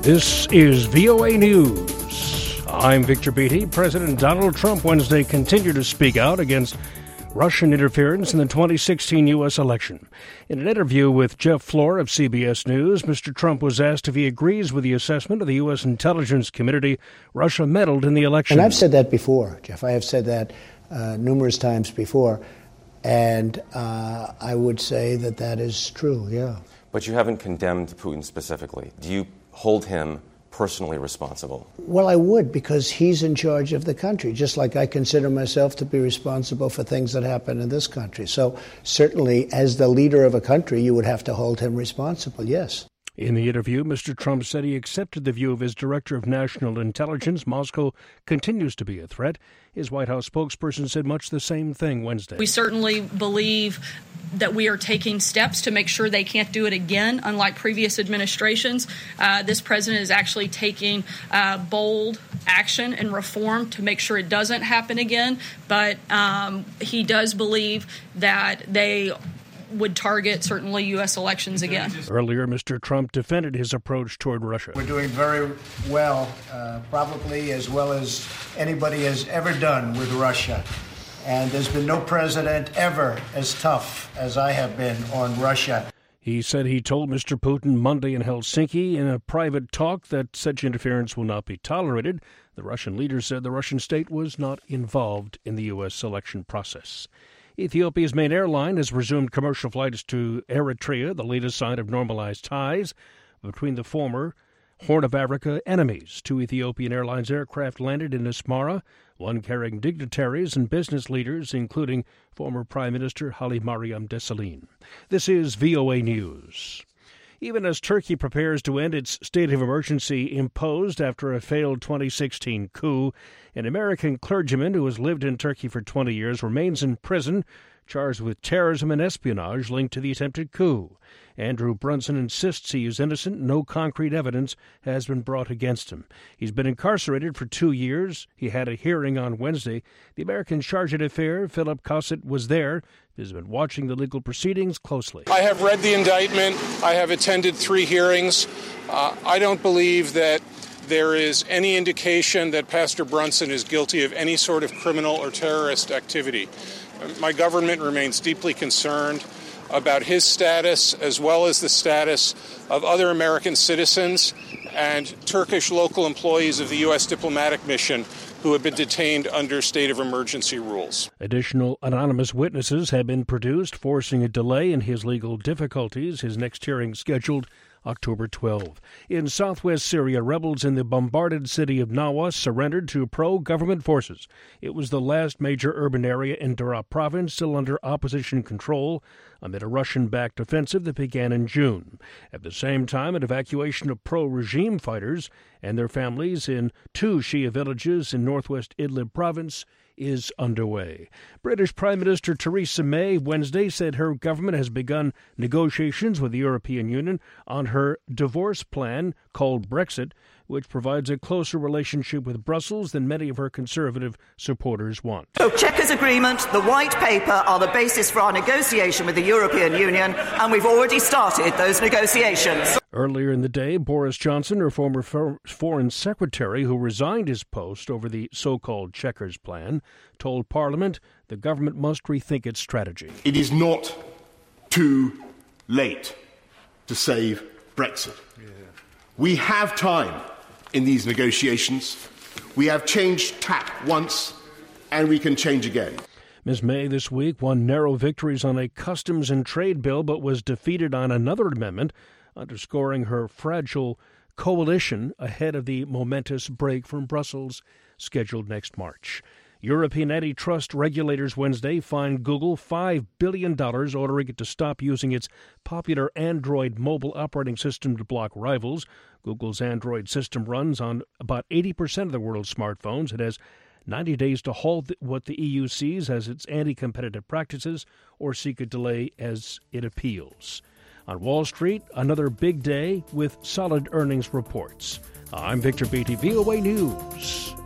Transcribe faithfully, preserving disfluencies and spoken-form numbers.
This is V O A News. I'm Victor Beatty. President Donald Trump Wednesday continued to speak out against Russian interference in the twenty sixteen U S election. In an interview with Jeff Floor of C B S News, Mister Trump was asked if he agrees with the assessment of the U S intelligence community Russia meddled in the election. And I've said that before, Jeff. I have said that uh, numerous times before. And uh, I would say that that is true, yeah. But you haven't condemned Putin specifically. Do you hold him personally responsible? Well, I would, because he's in charge of the country, just like I consider myself to be responsible for things that happen in this country. So certainly, as the leader of a country, you would have to hold him responsible, yes. In the interview, Mister Trump said he accepted the view of his director of national intelligence. Moscow continues to be a threat. His White House spokesperson said much the same thing Wednesday. We certainly believe that we are taking steps to make sure they can't do it again, unlike previous administrations. Uh, this president is actually taking uh, bold action and reform to make sure it doesn't happen again. But um, he does believe that they would target certainly U S elections again. Earlier, Mister Trump defended his approach toward Russia. We're doing very well, uh, probably as well as anybody has ever done with Russia. And there's been no president ever as tough as I have been on Russia. He said he told Mister Putin Monday in Helsinki in a private talk that such interference will not be tolerated. The Russian leader said the Russian state was not involved in the U S election process. Ethiopia's main airline has resumed commercial flights to Eritrea, the latest sign of normalized ties between the former Horn of Africa enemies. Two Ethiopian Airlines aircraft landed in Asmara, one carrying dignitaries and business leaders, including former Prime Minister Haile Mariam Desalegn. This is V O A News. Even as Turkey prepares to end its state of emergency imposed after a failed twenty sixteen coup, an American clergyman who has lived in Turkey for twenty years remains in prison, charged with terrorism and espionage linked to the attempted coup. Andrew Brunson insists he is innocent. No concrete evidence has been brought against him. He's been incarcerated for two years. He had a hearing on Wednesday. The American charge d'affaires, Philip Cossett, was there. He's been watching the legal proceedings closely. I have read the indictment. I have attended three hearings. Uh, I don't believe that there is any indication that Pastor Brunson is guilty of any sort of criminal or terrorist activity. My government remains deeply concerned about his status as well as the status of other American citizens and Turkish local employees of the U S diplomatic mission who have been detained under state of emergency rules. Additional anonymous witnesses have been produced, forcing a delay in his legal difficulties. His next hearing scheduled October twelfth. In southwest Syria, rebels in the bombarded city of Nawas surrendered to pro-government forces. It was the last major urban area in Daraa province still under opposition control amid a Russian-backed offensive that began in June. At the same time, an evacuation of pro-regime fighters and their families in two Shia villages in northwest Idlib province is underway. British Prime Minister Theresa May Wednesday said her government has begun negotiations with the European Union on her divorce plan called Brexit, which provides a closer relationship with Brussels than many of her conservative supporters want. So Chequers Agreement, the White Paper are the basis for our negotiation with the European Union, and we've already started those negotiations. Earlier in the day, Boris Johnson, her former for- foreign secretary who resigned his post over the so-called Chequers plan, told Parliament the government must rethink its strategy. It is not too late to save Brexit. Yeah. We have time in these negotiations. We have changed tack once, and we can change again. Miz May this week won narrow victories on a customs and trade bill, but was defeated on another amendment, underscoring her fragile coalition ahead of the momentous break from Brussels scheduled next March. European antitrust regulators Wednesday fined Google five billion dollars, ordering it to stop using its popular Android mobile operating system to block rivals. Google's Android system runs on about eighty percent of the world's smartphones. It has ninety days to halt what the E U sees as its anti-competitive practices or seek a delay as it appeals. On Wall Street, another big day with solid earnings reports. I'm Victor Beatty, V O A News.